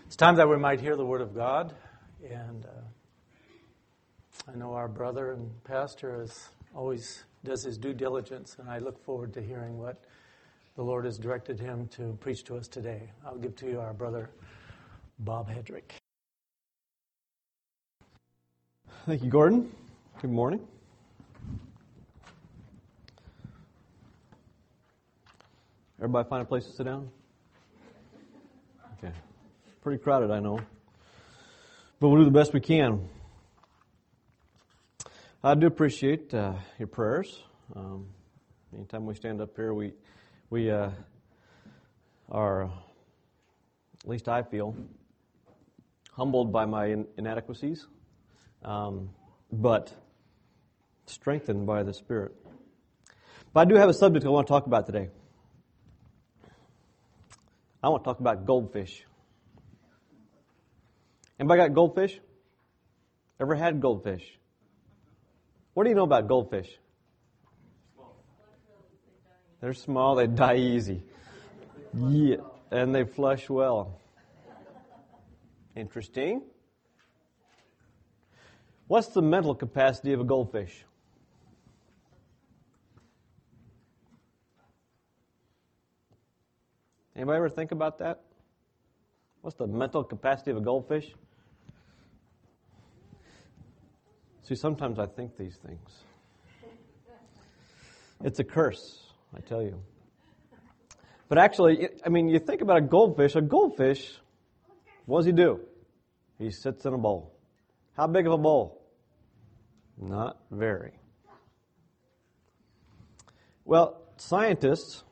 It's time that we might hear the Word of God, and I know our brother and pastor always does his due diligence, and I look forward to hearing what the Lord has directed him to preach to us today. I'll give to you our brother, Bob Hedrick. Thank you, Gordon. Good morning. Everybody find a place to sit down? Okay. Pretty crowded, I know. But we'll do the best we can. I do appreciate your prayers. Anytime we stand up here, we are, at least I feel, humbled by my inadequacies, but strengthened by the Spirit. But I do have a subject I want to talk about today. I want to talk about goldfish. Anybody got goldfish? Ever had goldfish? What do you know about goldfish? They're small, they die easy. Yeah, and they flush well. Interesting. What's the mental capacity of a goldfish? Anybody ever think about that? What's the mental capacity of a goldfish? See, sometimes I think these things. It's a curse, I tell you. But actually, you think about a goldfish, what does he do? He sits in a bowl. How big of a bowl? Not very. Well, scientists,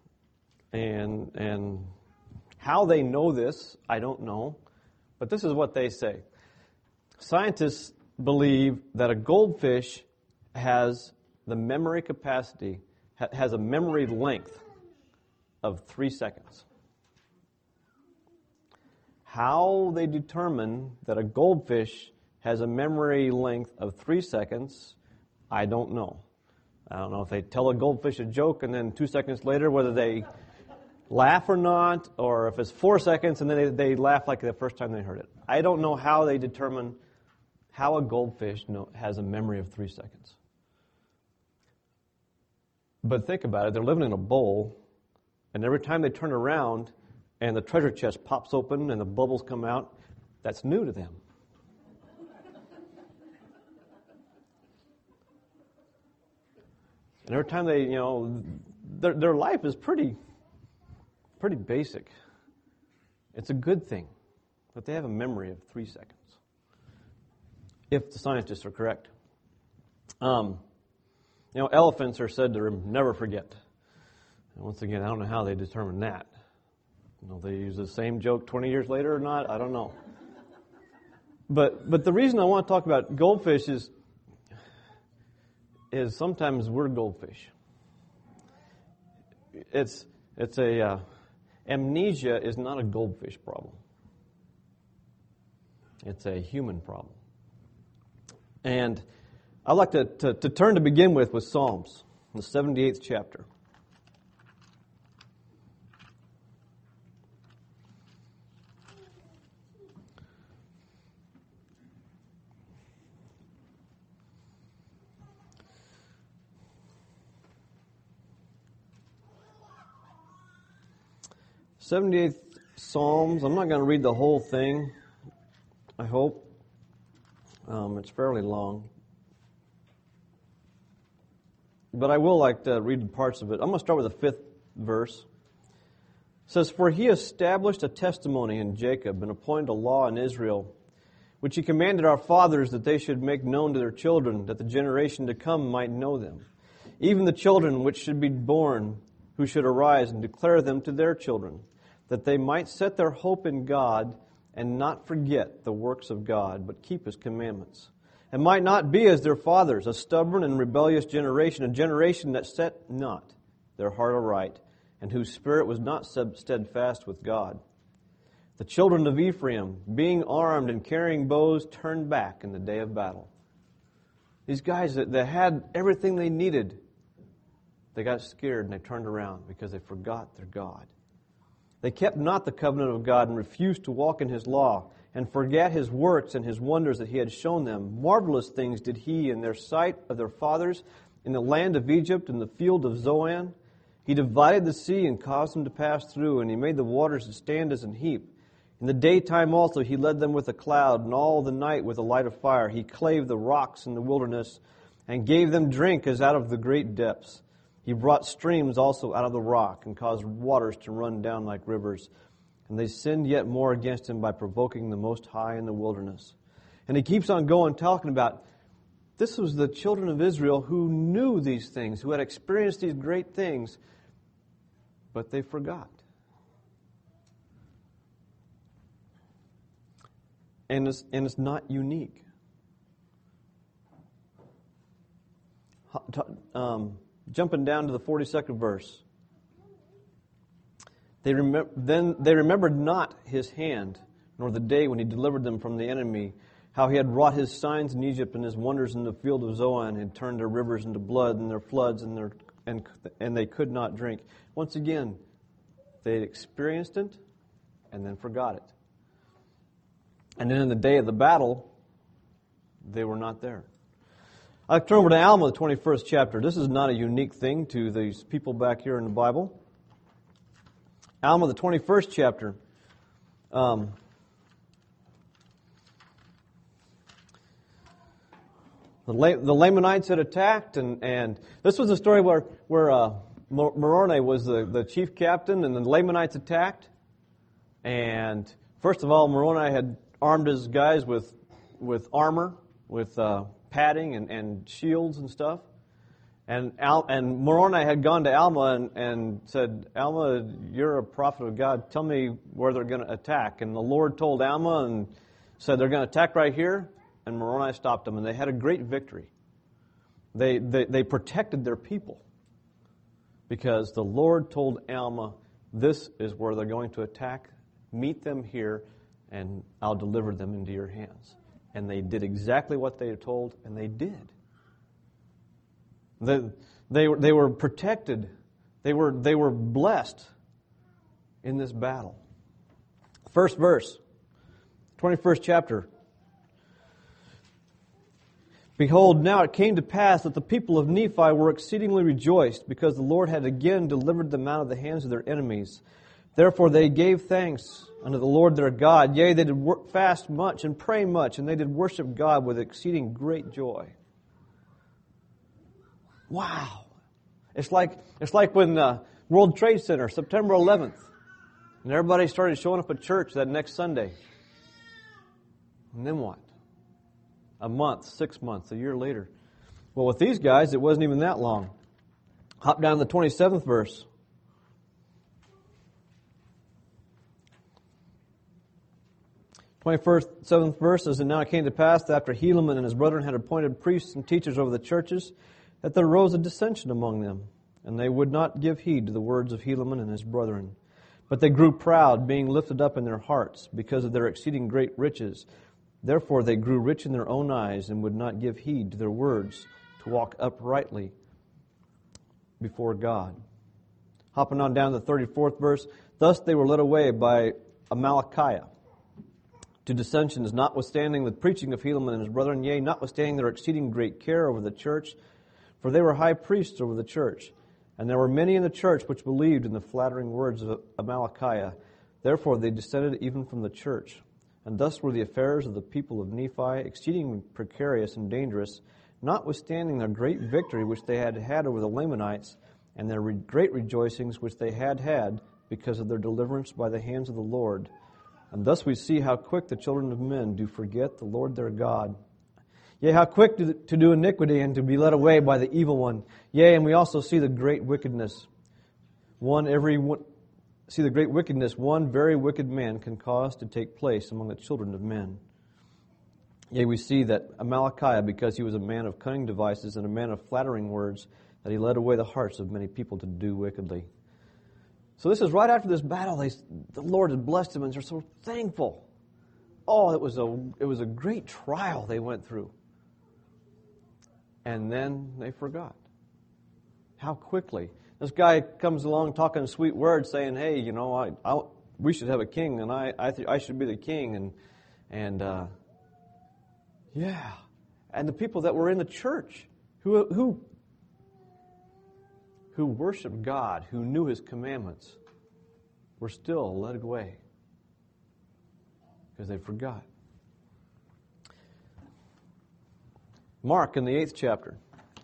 and how they know this, I don't know, but this is what they say. Scientists believe that a goldfish has the memory capacity, has a memory length of 3 seconds. How they determine that a goldfish has a memory length of 3 seconds, I don't know. I don't know if they tell a goldfish a joke and then 2 seconds later whether they laugh or not, or if it's 4 seconds and then they laugh like the first time they heard it. I don't know how they determine how a goldfish has a memory of 3 seconds. But think about it. They're living in a bowl, and every time they turn around and the treasure chest pops open and the bubbles come out, that's new to them. And every time they, their life is pretty basic. It's a good thing that they have a memory of 3 seconds. If the scientists are correct. Elephants are said to never forget. And once again, I don't know how they determine that. They use the same joke 20 years later or not, I don't know. But the reason I want to talk about goldfish is sometimes we're goldfish. Amnesia is not a goldfish problem. It's a human problem. And I'd like to turn to begin with Psalms, the 78th chapter. '78th Psalms. I'm not going to read the whole thing, I hope. It's fairly long. But I will like to read parts of it. I'm going to start with the 5th verse. It says, "For he established a testimony in Jacob and appointed a law in Israel, which he commanded our fathers that they should make known to their children, that the generation to come might know them. Even the children which should be born, who should arise and declare them to their children, that they might set their hope in God and not forget the works of God, but keep His commandments, and might not be as their fathers, a stubborn and rebellious generation, a generation that set not their heart aright, and whose spirit was not steadfast with God. The children of Ephraim, being armed and carrying bows, turned back in the day of battle." These guys that had everything they needed, they got scared and they turned around because they forgot their God. They kept not the covenant of God and refused to walk in His law, and forgat His works and His wonders that He had shown them. Marvelous things did He in their sight of their fathers, in the land of Egypt, in the field of Zoan. He divided the sea and caused them to pass through, and He made the waters to stand as an heap. In the daytime also He led them with a cloud, and all the night with a light of fire. He clave the rocks in the wilderness, and gave them drink as out of the great depths. He brought streams also out of the rock, and caused waters to run down like rivers. And they sinned yet more against Him by provoking the Most High in the wilderness. And He keeps on going, talking about this was the children of Israel who knew these things, who had experienced these great things, but they forgot. And it's not unique. Jumping down to the 42nd verse. Then they remembered not His hand, nor the day when He delivered them from the enemy, how He had wrought His signs in Egypt and His wonders in the field of Zoan, and turned their rivers into blood and their floods and they could not drink. Once again, they experienced it and then forgot it. And then in the day of the battle, they were not there. I turn over to Alma, the 21st chapter. This is not a unique thing to these people back here in the Bible. Alma, the 21st chapter. The Lamanites had attacked, and this was a story where Moroni was the chief captain, and the Lamanites attacked. And first of all, Moroni had armed his guys with armor, with padding and shields and stuff. And Moroni had gone to Alma and said, Alma, you're a prophet of God. Tell me where they're going to attack. And the Lord told Alma and said, they're going to attack right here. And Moroni stopped them, and they had a great victory. They protected their people because the Lord told Alma, this is where they're going to attack. Meet them here, and I'll deliver them into your hands. And they did exactly what they were told, and they did. They were protected. They were blessed in this battle. First verse, 21st chapter. Behold, now it came to pass that the people of Nephi were exceedingly rejoiced, because the Lord had again delivered them out of the hands of their enemies. Therefore they gave thanks unto the Lord their God. Yea, they did fast much and pray much, and they did worship God with exceeding great joy. Wow. It's like when World Trade Center, September 11th, and everybody started showing up at church that next Sunday. And then what? A month, 6 months, a year later. Well, with these guys, it wasn't even that long. Hop down to the 27th verse. 7th verse says, And now it came to pass that after Helaman and his brethren had appointed priests and teachers over the churches, that there arose a dissension among them, and they would not give heed to the words of Helaman and his brethren. But they grew proud, being lifted up in their hearts, because of their exceeding great riches. Therefore they grew rich in their own eyes, and would not give heed to their words, to walk uprightly before God. Hopping on down to the 34th verse, Thus they were led away by Amalickiah to dissensions, notwithstanding the preaching of Helaman and his brethren, yea, notwithstanding their exceeding great care over the church, for they were high priests over the church. And there were many in the church which believed in the flattering words of Amalickiah. Therefore they dissented even from the church. And thus were the affairs of the people of Nephi exceedingly precarious and dangerous, notwithstanding their great victory which they had had over the Lamanites, and their great rejoicings which they had had because of their deliverance by the hands of the Lord. And thus we see how quick the children of men do forget the Lord their God. Yea, how quick to do iniquity and to be led away by the evil one. Yea, and we also see the great wickedness. One very wicked man can cause to take place among the children of men. Yea, we see that Amalickiah, because he was a man of cunning devices and a man of flattering words, that he led away the hearts of many people to do wickedly. So this is right after this battle. The Lord had blessed them, and they're so thankful. Oh, it was a great trial they went through. And then they forgot. How quickly. This guy comes along talking sweet words saying, hey, we should have a king, and I should be the king, and yeah, and the people that were in the church who worshiped God, who knew His commandments, were still led away because they forgot. Mark in the 8th chapter.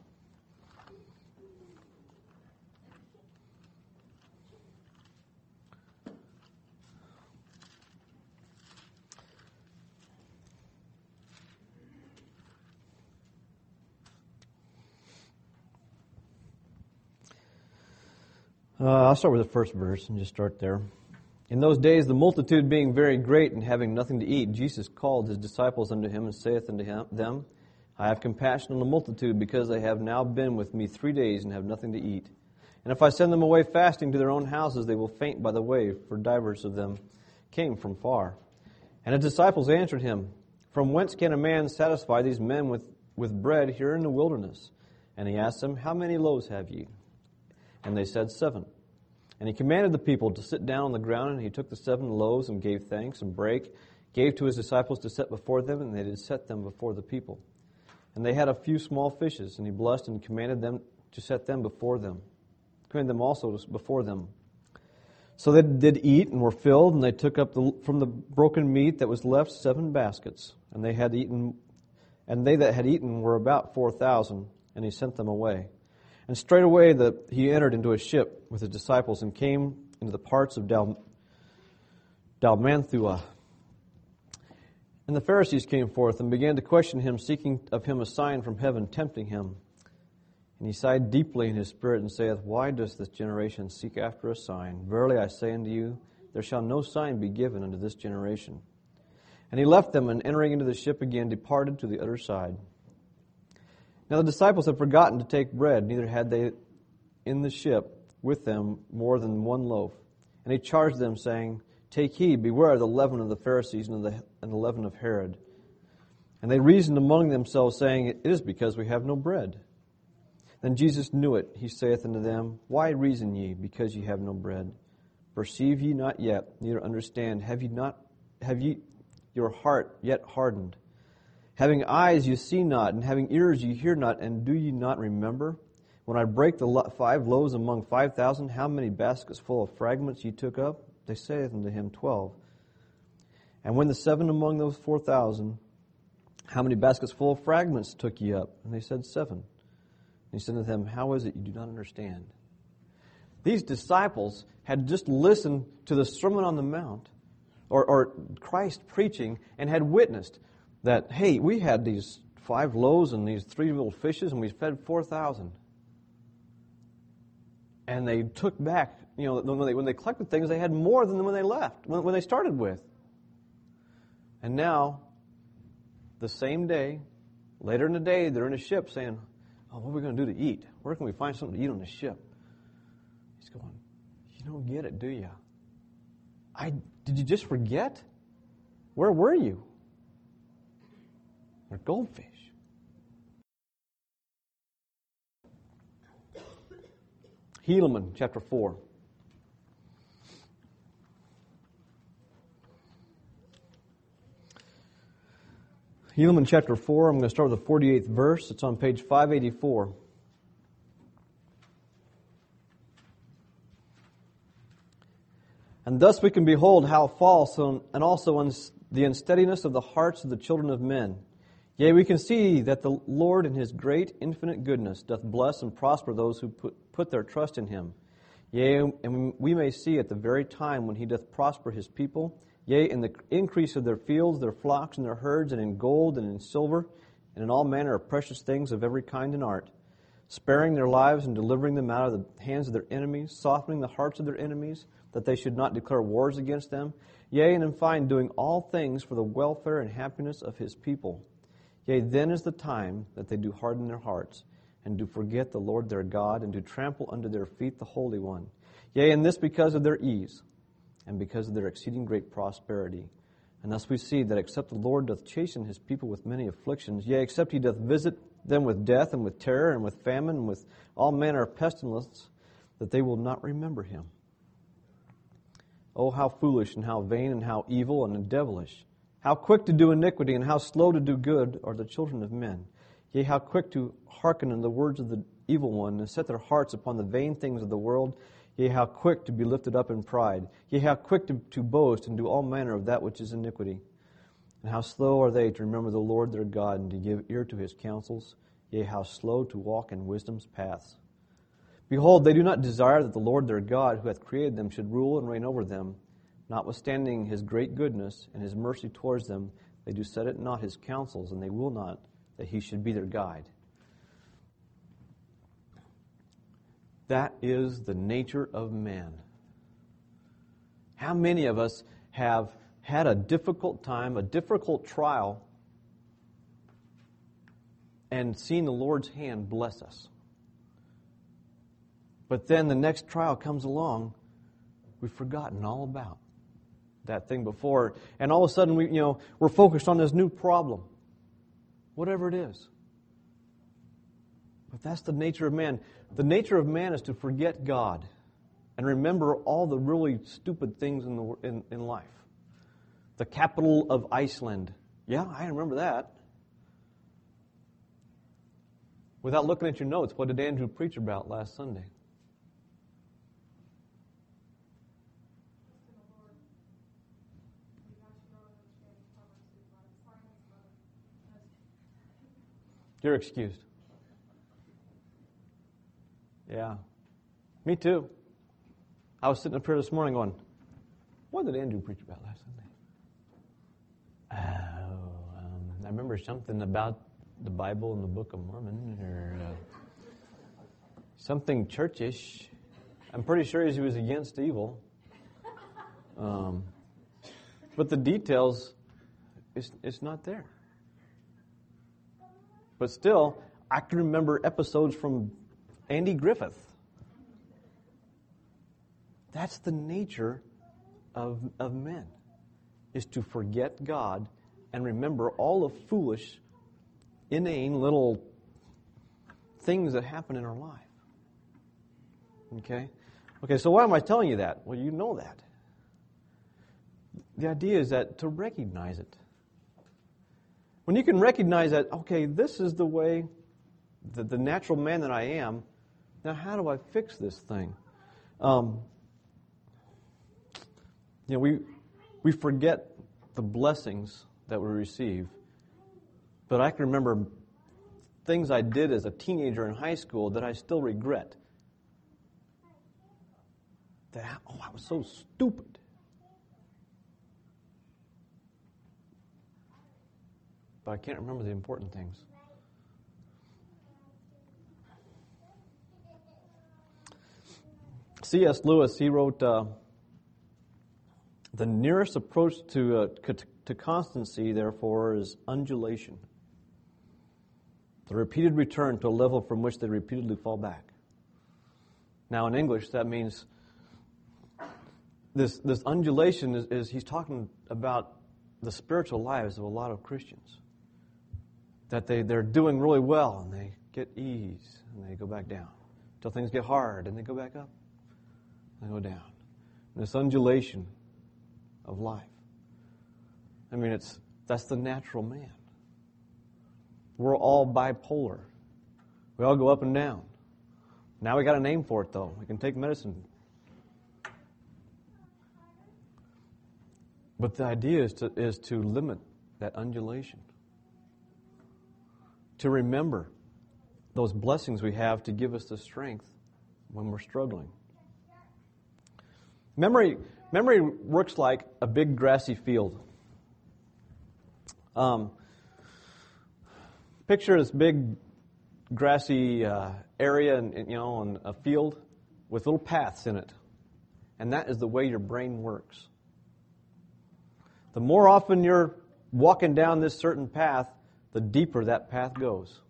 I'll start with the first verse and just start there. In those days, the multitude being very great and having nothing to eat, Jesus called His disciples unto Him and saith unto them, I have compassion on the multitude, because they have now been with me 3 days and have nothing to eat. And if I send them away fasting to their own houses, they will faint by the way, for divers of them came from far. And His disciples answered Him, From whence can a man satisfy these men with bread here in the wilderness? And He asked them, How many loaves have ye? And they said, 7. And He commanded the people to sit down on the ground, and He took the 7 loaves and gave thanks and brake, gave to His disciples to set before them, and they did set them before the people. And they had a few small fishes, and He blessed and commanded them to set them before them. Commanded them also before them. So they did eat and were filled, and they took up from the broken meat that was left 7 baskets. And they that had eaten were about 4,000, and He sent them away. And straightway He entered into a ship with His disciples and came into the parts of Dalmanthua. And the Pharisees came forth and began to question Him, seeking of Him a sign from heaven, tempting Him. And He sighed deeply in His spirit and saith, Why does this generation seek after a sign? Verily I say unto you, there shall no sign be given unto this generation. And He left them, and entering into the ship again, departed to the other side. Now the disciples had forgotten to take bread, neither had they in the ship with them more than 1 loaf. And He charged them, saying, Take heed, beware of the leaven of the Pharisees and the leaven of Herod. And they reasoned among themselves, saying, It is because we have no bread. Then Jesus knew it. He saith unto them, Why reason ye, because ye have no bread? Perceive ye not yet, neither understand? Have ye your heart yet hardened? Having eyes you see not, and having ears you hear not, and do ye not remember? When I brake the 5 loaves among 5,000, how many baskets full of fragments ye took up? They saith unto Him, 12. And when the 7 among those 4,000, how many baskets full of fragments took ye up? And they said, 7. And He said to them, How is it you do not understand? These disciples had just listened to the Sermon on the Mount, or Christ preaching, and had witnessed that, hey, we had these 5 loaves and these 3 little fishes, and we fed 4,000. And they took back, when they collected things, they had more than when they left, when they started with. And now, the same day, later in the day, they're in a ship saying, what are we going to do to eat? Where can we find something to eat on the ship? He's going, you don't get it, do you? Did you just forget? Where were you? They're goldfish. Helaman, chapter 4. Helaman, chapter 4, I'm going to start with the 48th verse. It's on page 584. And thus we can behold how false and also the unsteadiness of the hearts of the children of men. Yea, we can see that the Lord in His great infinite goodness doth bless and prosper those who put their trust in Him. Yea, and we may see at the very time when He doth prosper His people, yea, in the increase of their fields, their flocks, and their herds, and in gold, and in silver, and in all manner of precious things of every kind and art, sparing their lives and delivering them out of the hands of their enemies, softening the hearts of their enemies, that they should not declare wars against them, yea, and in fine, doing all things for the welfare and happiness of His people. Yea, then is the time that they do harden their hearts, and do forget the Lord their God, and do trample under their feet the Holy One. Yea, and this because of their ease, and because of their exceeding great prosperity. And thus we see that except the Lord doth chasten His people with many afflictions, yea, except He doth visit them with death, and with terror, and with famine, and with all manner of pestilence, that they will not remember Him. Oh, how foolish and how vain and how evil and devilish. How quick to do iniquity and how slow to do good are the children of men. Yea, how quick to hearken unto the words of the evil one and set their hearts upon the vain things of the world. Yea, how quick to be lifted up in pride. Yea, how quick to boast and do all manner of that which is iniquity. And how slow are they to remember the Lord their God and to give ear to his counsels. Yea, how slow to walk in wisdom's paths. Behold, they do not desire that the Lord their God, who hath created them, should rule and reign over them. Notwithstanding his great goodness and his mercy towards them, they do set at naught his counsels, and they will not that he should be their guide. That is the nature of man. How many of us have had a difficult time, a difficult trial, and seen the Lord's hand bless us? But then the next trial comes along, we've forgotten all about that thing before, and all of a sudden we're focused on this new problem, whatever it is. But that's the nature of man. The nature of man is to forget God and remember all the really stupid things in life. The capital of Iceland. Yeah, I remember that. Without looking at your notes, what did Andrew preach about last Sunday? You're excused. Yeah. Me too. I was sitting up here this morning going, what did Andrew preach about last Sunday? I remember something about the Bible and the Book of Mormon, or something churchish. I'm pretty sure he was against evil. But the details, it's not there. But still, I can remember episodes from Andy Griffith. That's the nature of men, is to forget God and remember all the foolish, inane little things that happen in our life. Okay, so why am I telling you that? Well, you know that. The idea is that to recognize it. When you can recognize that, okay, this is the way, the natural man that I am, now how do I fix this thing? We forget the blessings that we receive, but I can remember things I did as a teenager in high school that I still regret. I was so stupid. But I can't remember the important things. C.S. Lewis, he wrote, the nearest approach to constancy, therefore, is undulation. The repeated return to a level from which they repeatedly fall back. Now, in English, that means this undulation is he's talking about the spiritual lives of a lot of Christians. That they're doing really well, and they get ease, and they go back down. Until things get hard, and they go back up, and they go down. And this undulation of life. I mean, that's the natural man. We're all bipolar. We all go up and down. Now we got a name for it, though. We can take medicine. But the idea is to limit that undulation. To remember those blessings we have to give us the strength when we're struggling. Memory works like a big grassy field. Picture this big grassy area and a field with little paths in it. And that is the way your brain works. The more often you're walking down this certain path, the deeper that path goes.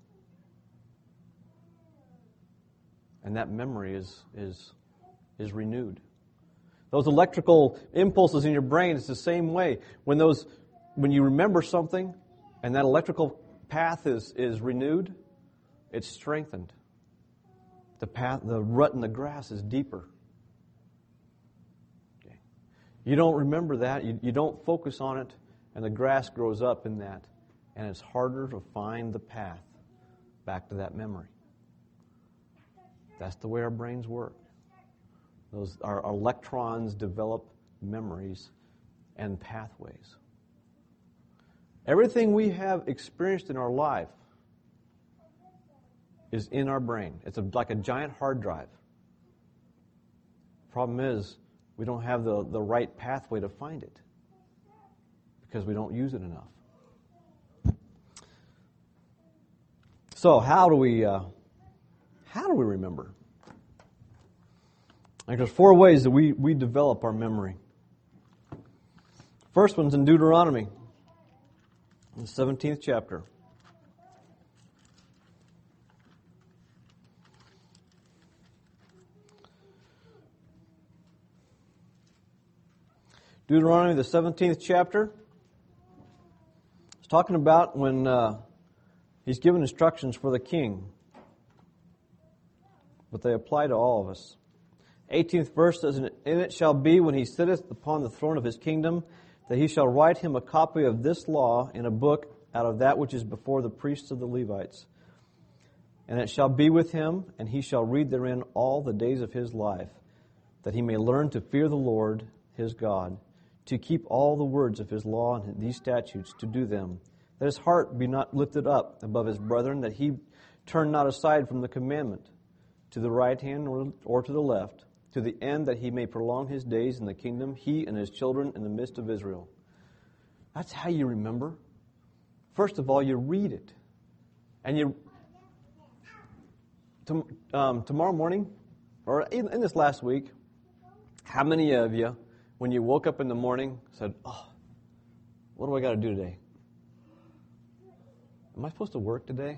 And that memory is renewed. Those electrical impulses in your brain, it's the same way. When you remember something and that electrical path is renewed, it's strengthened. The rut in the grass is deeper. Okay. You don't remember that. You don't focus on it, and the grass grows up in that. And it's harder to find the path back to that memory. That's the way our brains work. Our electrons develop memories and pathways. Everything we have experienced in our life is in our brain. It's like a giant hard drive. Problem is, we don't have the right pathway to find it because we don't use it enough. So how do we remember? Like there's 4 ways that we develop our memory. First one's in Deuteronomy, in the 17th chapter. Deuteronomy, the 17th chapter. It's talking about when he's given instructions for the king. But they apply to all of us. 18th verse says, "And it shall be when he sitteth upon the throne of his kingdom, that he shall write him a copy of this law in a book out of that which is before the priests of the Levites. And it shall be with him, and he shall read therein all the days of his life, that he may learn to fear the Lord his God, to keep all the words of his law and these statutes, to do them, that his heart be not lifted up above his brethren, that he turn not aside from the commandment, to the right hand or to the left, to the end that he may prolong his days in the kingdom, he and his children in the midst of Israel." That's how you remember. First of all, you read it. And tomorrow morning, or in this last week, how many of you, when you woke up in the morning, said, "Oh, what do I got to do today? Am I supposed to work today?"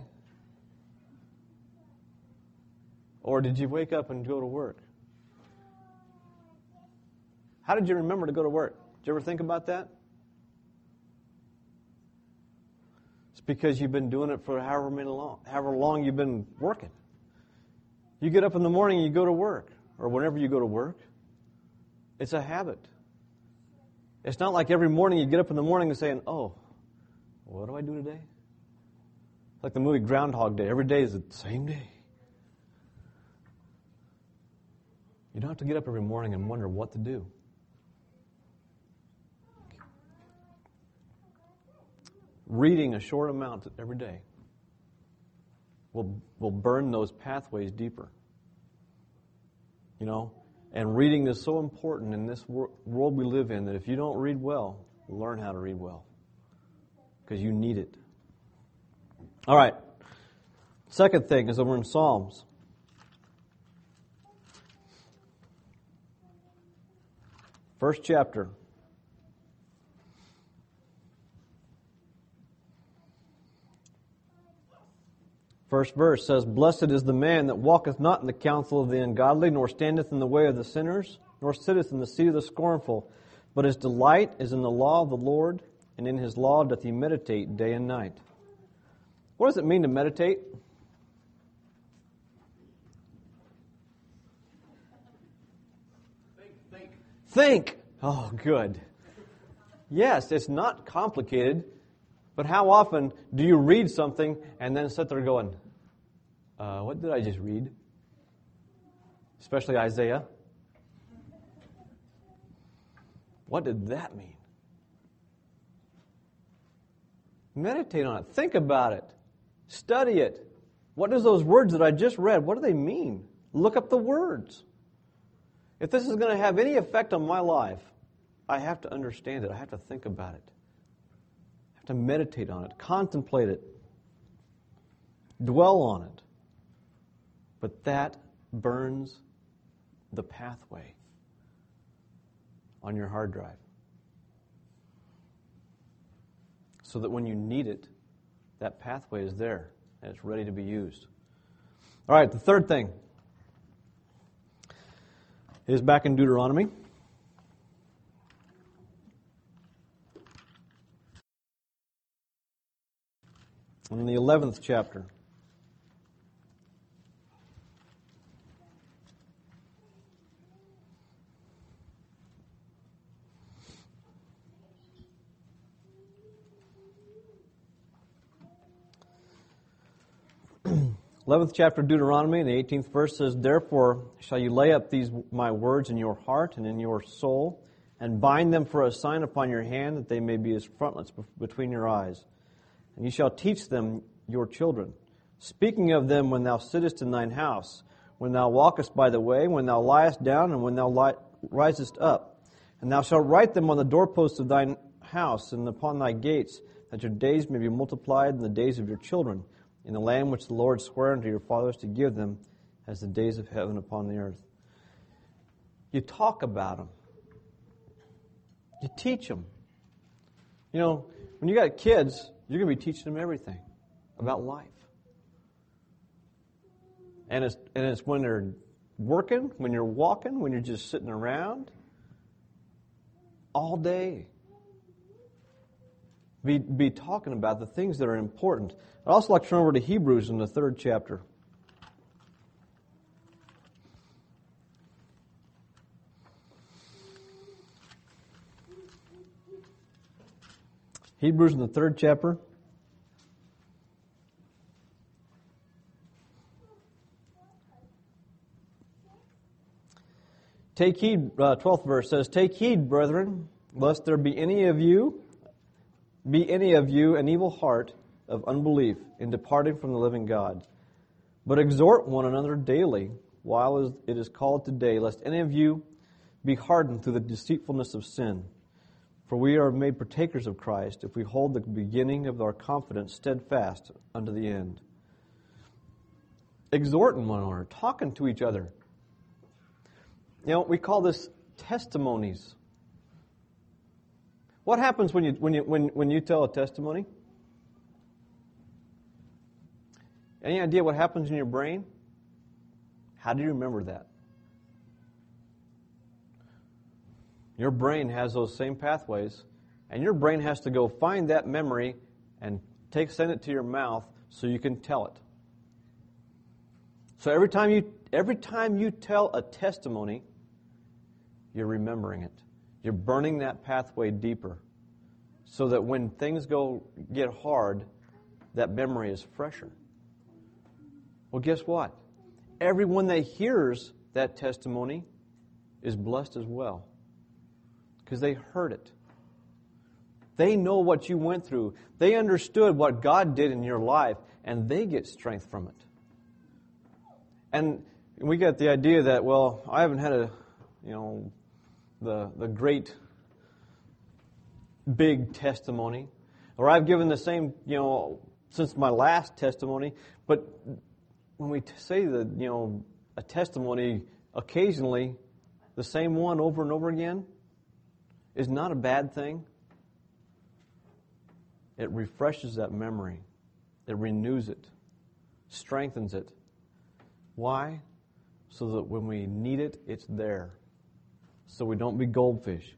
Or did you wake up and go to work? How did you remember to go to work? Did you ever think about that? It's because you've been doing it for however long you've been working. You get up in the morning and you go to work, or whenever you go to work. It's a habit. It's not like every morning you get up in the morning and saying, "Oh, what do I do today?" Like the movie Groundhog Day. Every day is the same day. You don't have to get up every morning and wonder what to do. Reading a short amount every day will burn those pathways deeper. You know, and reading is so important in this world we live in that if you don't read well, learn how to read well because you need it. All right. Second thing is over in Psalms. First chapter. First verse says, "Blessed is the man that walketh not in the counsel of the ungodly, nor standeth in the way of the sinners, nor sitteth in the seat of the scornful. But his delight is in the law of the Lord, and in his law doth he meditate day and night." What does it mean to meditate? Think. Oh, good. Yes, it's not complicated, but how often do you read something and then sit there going, what did I just read? Especially Isaiah. What did that mean? Meditate on it. Think about it. Study it. What does those words that I just read, what do they mean? Look up the words. If this is going to have any effect on my life, I have to understand it. I have to think about it. I have to meditate on it, contemplate it, dwell on it. But that burns the pathway on your hard drive. So that when you need it, that pathway is there and it's ready to be used. All right, the third thing is back in Deuteronomy. In the 11th chapter. 11th chapter of Deuteronomy, in the 18th verse says, "Therefore shall you lay up these my words in your heart and in your soul, and bind them for a sign upon your hand, that they may be as frontlets between your eyes. And you shall teach them your children, speaking of them when thou sittest in thine house, when thou walkest by the way, when thou liest down, and when thou risest up. And thou shalt write them on the doorposts of thine house and upon thy gates, that your days may be multiplied in the days of your children, in the land which the Lord sware unto your fathers to give them, as the days of heaven upon the earth." You talk about them. You teach them. You know, when you got kids, you're going to be teaching them everything about life. And it's when they're working, when you're walking, when you're just sitting around, all day. Be talking about the things that are important. I'd also like to turn over to Hebrews in the 3rd chapter. Hebrews in the 3rd chapter. Take heed, 12th verse says, "Take heed, brethren, lest there be any of you an evil heart of unbelief in departing from the living God. But exhort one another daily, while it is called today, lest any of you be hardened through the deceitfulness of sin. For we are made partakers of Christ, if we hold the beginning of our confidence steadfast unto the end." Exhorting one another, talking to each other. You know, we call this testimonies. What happens when you tell a testimony? Any idea what happens in your brain? How do you remember that? Your brain has those same pathways, and your brain has to go find that memory and send it to your mouth so you can tell it. So every time you tell a testimony, you're remembering it. You're burning that pathway deeper, so that when things get hard, that memory is fresher. Well, guess what? Everyone that hears that testimony is blessed as well, because they heard it. They know what you went through. They understood what God did in your life, and they get strength from it. And we get the idea that, well, I haven't had the great big testimony, or I've given the same, since my last testimony. But when we say that, a testimony occasionally, the same one over and over again, is not a bad thing. It refreshes that memory. It renews it, strengthens it. Why? So that when we need it, it's there. So we don't be goldfish.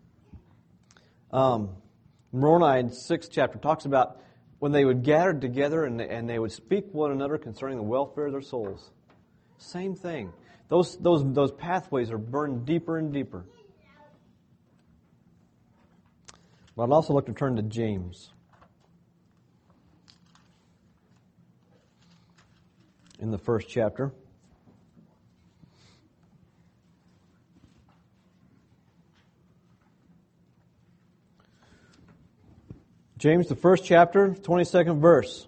Moroni, 6th chapter, talks about when they would gather together and they would speak one another concerning the welfare of their souls. Same thing. Those pathways are burned deeper and deeper. But I'd also like to turn to James. In the 1st chapter. James, the 1st chapter, 22nd verse.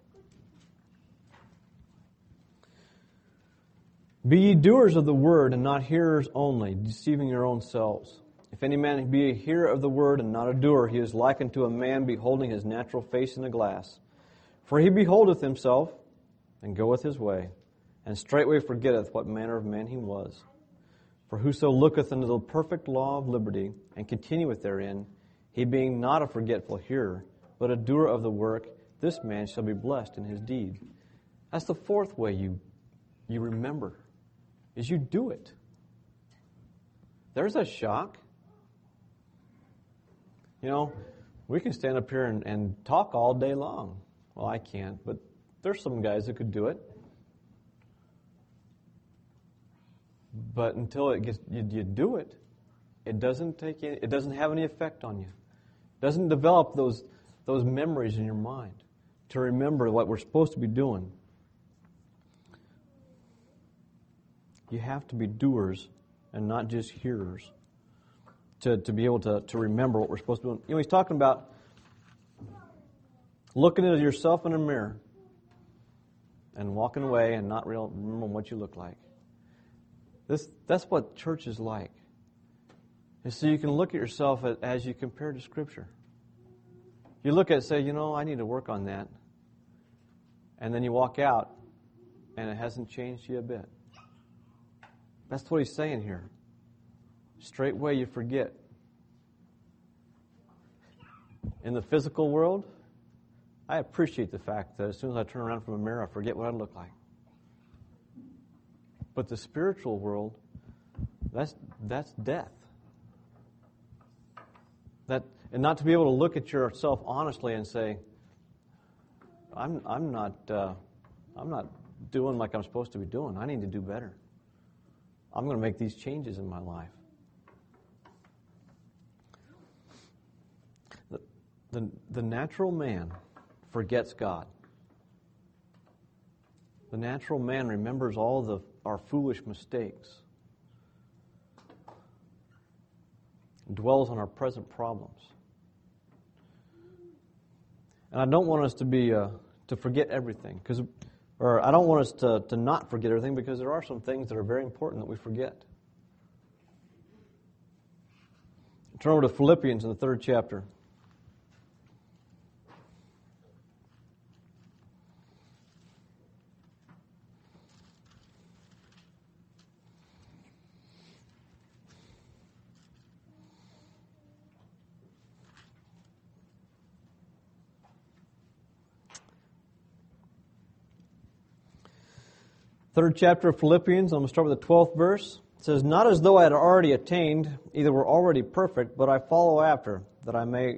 "Be ye doers of the word, and not hearers only, deceiving your own selves. If any man be a hearer of the word, and not a doer, he is likened to a man beholding his natural face in a glass. For he beholdeth himself, and goeth his way, and straightway forgetteth what manner of man he was. For whoso looketh into the perfect law of liberty, and continueth therein, he being not a forgetful hearer, but a doer of the work, this man shall be blessed in his deed." That's the 4th way you remember, is you do it. There's a shock. We can stand up here and talk all day long. Well, I can't, but there's some guys that could do it. But until you do it, it doesn't have any effect on you. It doesn't develop those memories in your mind to remember what we're supposed to be doing. You have to be doers and not just hearers to be able to remember what we're supposed to do. You know, he's talking about looking at yourself in a mirror and walking away and not remembering what you look like. That's what church is like. And so you can look at yourself as you compare to Scripture. You look at it and say, you know, I need to work on that. And then you walk out and it hasn't changed you a bit. That's what he's saying here. Straightway you forget. In the physical world, I appreciate the fact that as soon as I turn around from a mirror, I forget what I look like. But the spiritual world, that's death. And not to be able to look at yourself honestly and say, I'm not doing like I'm supposed to be doing. I need to do better. I'm going to make these changes in my life. The natural man forgets God. The natural man remembers all our foolish mistakes. Dwells on our present problems. And I don't want us to forget everything, or I don't want us to not forget everything, because there are some things that are very important that we forget. Turn over to Philippians in the 3rd chapter. Third chapter of Philippians, I'm going to start with the 12th verse. It says, "Not as though I had already attained, either were already perfect, but I follow after, that I may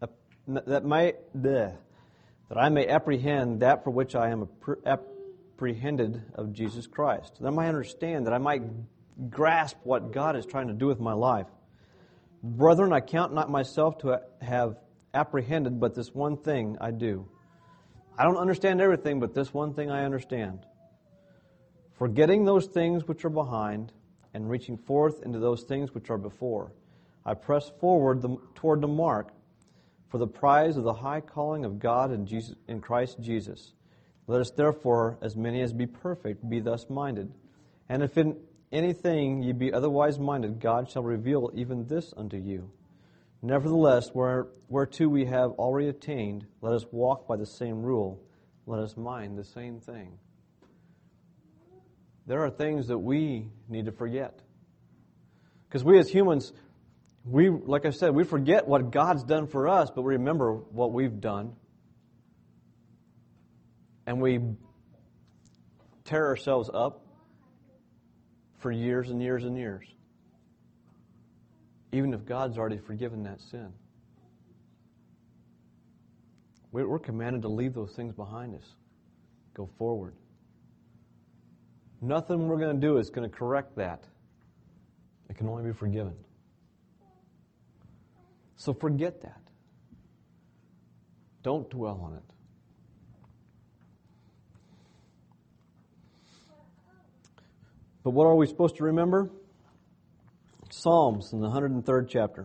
apprehend that for which I am apprehended of Jesus Christ. That I might understand, that I might grasp what God is trying to do with my life. Brethren, I count not myself to have apprehended, but this one thing I do. I don't understand everything, but this one thing I understand. Forgetting those things which are behind, and reaching forth into those things which are before, I press forward toward the mark for the prize of the high calling of God in Christ Jesus. Let us therefore, as many as be perfect, be thus minded. And if in anything ye be otherwise minded, God shall reveal even this unto you. Nevertheless, whereto we have already attained, let us walk by the same rule. Let us mind the same thing." There are things that we need to forget. Because we as humans, like I said, we forget what God's done for us, but we remember what we've done. And we tear ourselves up for years and years and years. Even if God's already forgiven that sin. We're commanded to leave those things behind us. Go forward. Nothing we're going to do is going to correct that. It can only be forgiven. So forget that. Don't dwell on it. But what are we supposed to remember? Psalms in the 103rd chapter.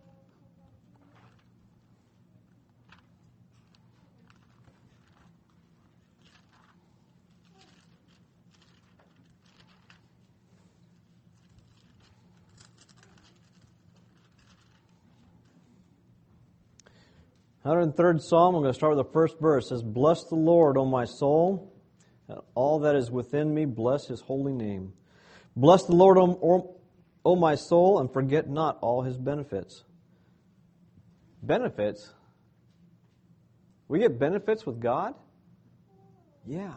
Third Psalm, I'm going to start with the first verse. It says, "Bless the Lord, O my soul, and all that is within me, bless His holy name. Bless the Lord, O my soul, and forget not all His benefits." Benefits? We get benefits with God? Yeah.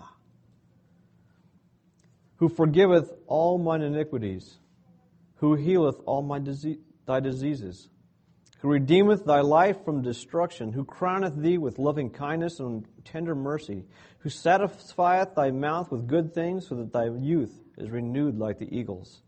"Who forgiveth all mine iniquities, who healeth all thy diseases, who redeemeth thy life from destruction, who crowneth thee with loving kindness and tender mercy, who satisfieth thy mouth with good things, so that thy youth is renewed like the eagles.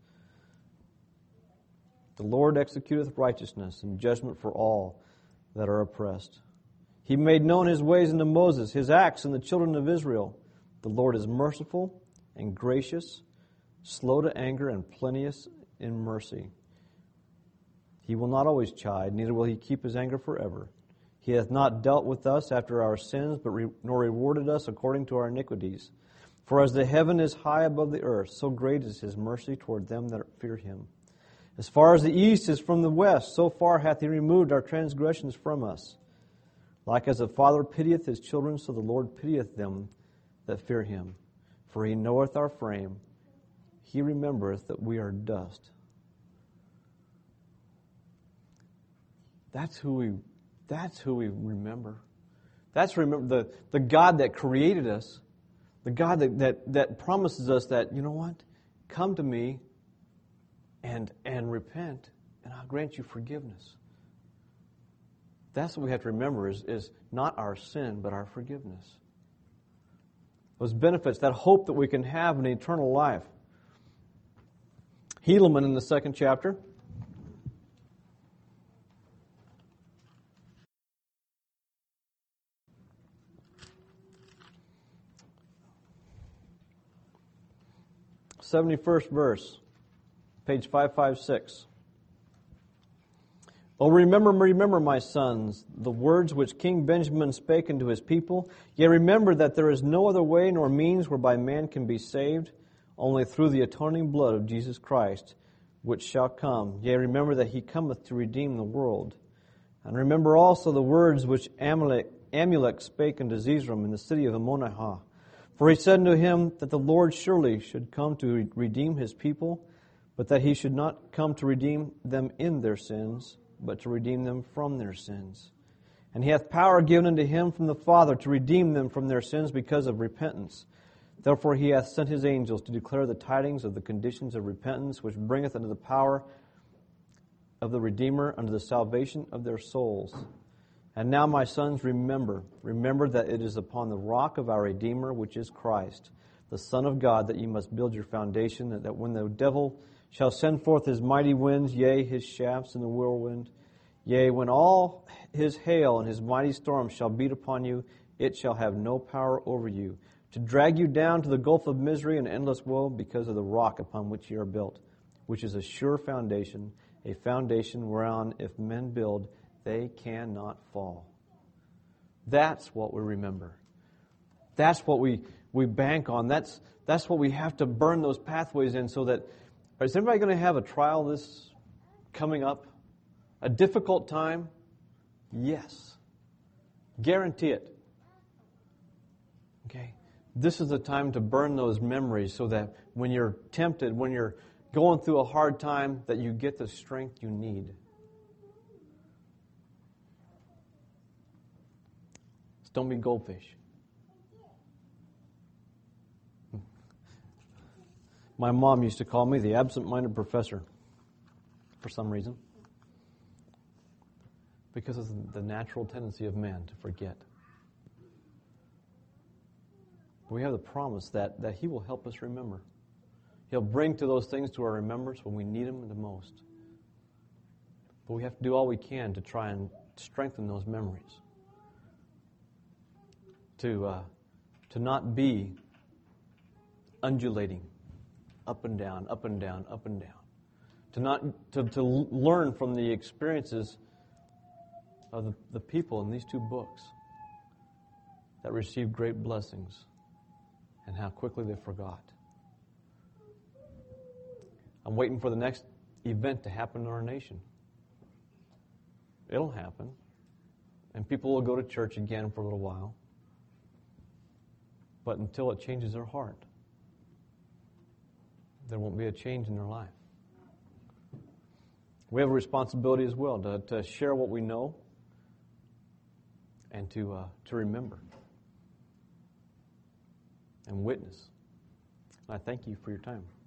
The Lord executeth righteousness and judgment for all that are oppressed. He made known His ways unto Moses, His acts in the children of Israel. The Lord is merciful and gracious, slow to anger and plenteous in mercy. He will not always chide, neither will he keep his anger forever. He hath not dealt with us after our sins, but nor rewarded us according to our iniquities. For as the heaven is high above the earth, so great is his mercy toward them that fear him. As far as the east is from the west, so far hath he removed our transgressions from us. Like as a father pitieth his children, so the Lord pitieth them that fear him. For he knoweth our frame, he remembereth that we are dust. That's who we remember. That's remember the God that created us, the God that promises us that, you know what? Come to me and repent, and I'll grant you forgiveness. That's what we have to remember is not our sin, but our forgiveness. Those benefits, that hope that we can have in eternal life. Helaman in the 2nd chapter. '71st verse, page 556. Oh, remember, my sons, the words which King Benjamin spake unto his people. Yea, remember that there is no other way nor means whereby man can be saved, only through the atoning blood of Jesus Christ, which shall come. Yea, remember that he cometh to redeem the world. And remember also the words which Amulek spake unto Zeezrom in the city of Ammonihah. For he said unto him that the Lord surely should come to redeem his people, but that he should not come to redeem them in their sins, but to redeem them from their sins. And he hath power given unto him from the Father to redeem them from their sins because of repentance. Therefore he hath sent his angels to declare the tidings of the conditions of repentance, which bringeth unto the power of the Redeemer unto the salvation of their souls. And now, my sons, remember that it is upon the rock of our Redeemer, which is Christ, the Son of God, that ye must build your foundation, that when the devil shall send forth his mighty winds, yea, his shafts in the whirlwind, yea, when all his hail and his mighty storms shall beat upon you, it shall have no power over you, to drag you down to the gulf of misery and endless woe, because of the rock upon which ye are built, which is a sure foundation, a foundation whereon if men build, they cannot fall. That's what we remember. That's what we bank on. That's what we have to burn those pathways in, so that, is anybody going to have a trial this coming up? A difficult time? Yes. Guarantee it. Okay? This is the time to burn those memories, so that when you're tempted, when you're going through a hard time, that you get the strength you need. Don't be goldfish. My mom used to call me the absent-minded professor for some reason, because of the natural tendency of man to forget. We have the promise that he will help us remember. He'll bring to those things to our remembrance when we need them the most. But we have to do all we can to try and strengthen those memories. To not be undulating up and down, up and down, up and down. To learn from the experiences of the people in these two books that received great blessings and how quickly they forgot. I'm waiting for the next event to happen in our nation. It'll happen. And people will go to church again for a little while. But until it changes their heart, there won't be a change in their life. We have a responsibility as well to share what we know and to remember and witness. And I thank you for your time.